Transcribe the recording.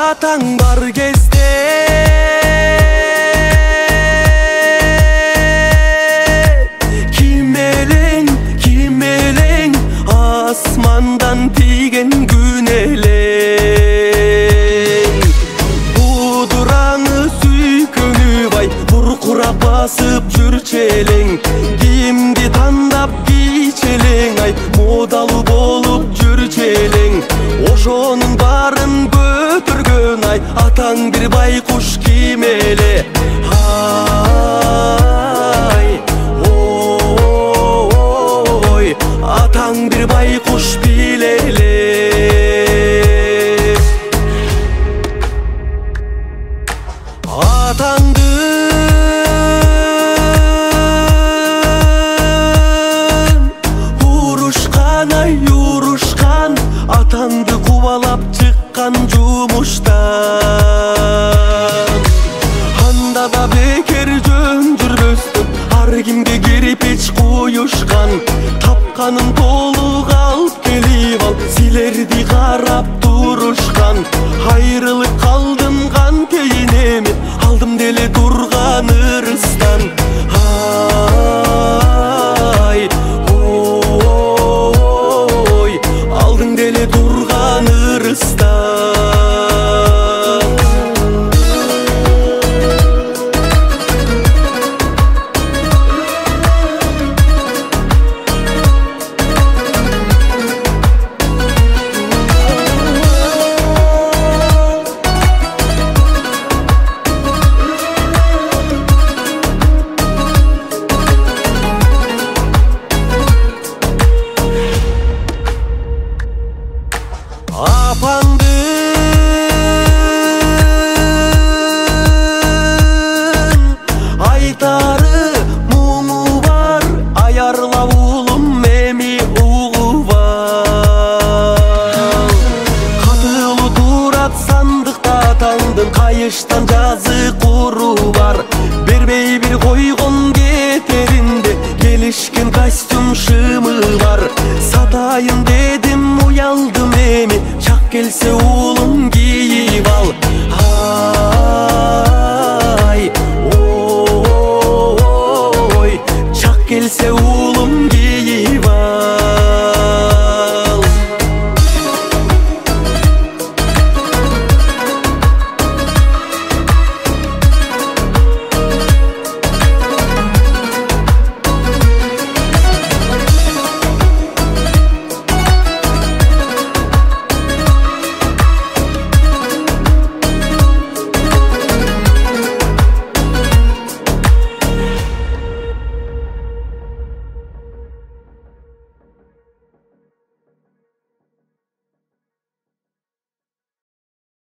Атаң бар кезде кимелең асмандан тиген күн элең. Будураңы сүйкөңү бай буркурап басып жүрчелең. Кимди тандап кийчелең, ай модалуу болуп жүрчелең. Ошонун барын көтөргөн ай атаң бир байкуш кимеле. Ай ой атаң бир байкуш билеле. Урушкан атаңды кубалап чыккан жумуштан. Анда да бекер жөн жүрбөстүн ар кимге кирпич куюшкан. Тапканын толук алып келип ал, силерди карап турушкан. Айрылып калдым кантейин эми, алдым деле турган ырыстан. Ай алдың деле турган ырыстан. Апаңдын айтары муңу бар, аярлап улум эми угубал. Катылуу турат сандыкта атаңдын, кайыштан жазы куру бар. Бербей бир койгон кетеринде, келишкен костюм шымы бар. Сатайын дедим уялдым эми, чак келсе уулум кийип ал. Ай ой чак келсе